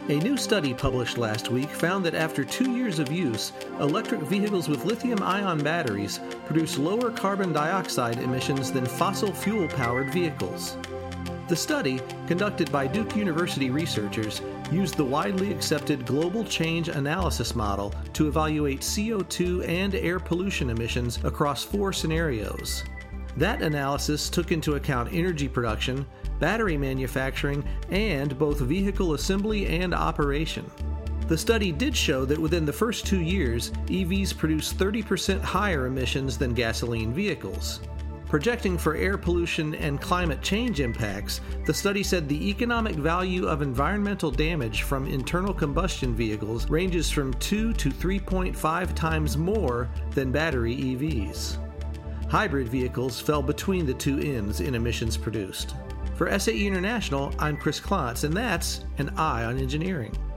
A new study published last week found that after 2 years of use, electric vehicles with lithium-ion batteries produce lower carbon dioxide emissions than fossil fuel-powered vehicles. The study, conducted by Duke University researchers, used the widely accepted Global Change Analysis model to evaluate CO2 and air pollution emissions across 4 scenarios. That analysis took into account energy production, battery manufacturing, and both vehicle assembly and operation. The study did show that within the first 2 years, EVs produce 30% higher emissions than gasoline vehicles. Projecting for air pollution and climate change impacts, the study said the economic value of environmental damage from internal combustion vehicles ranges from 2 to 3.5 times more than battery EVs. Hybrid vehicles fell between the two ends in emissions produced. For SAE International, I'm Chris Klontz, and that's an Eye on Engineering.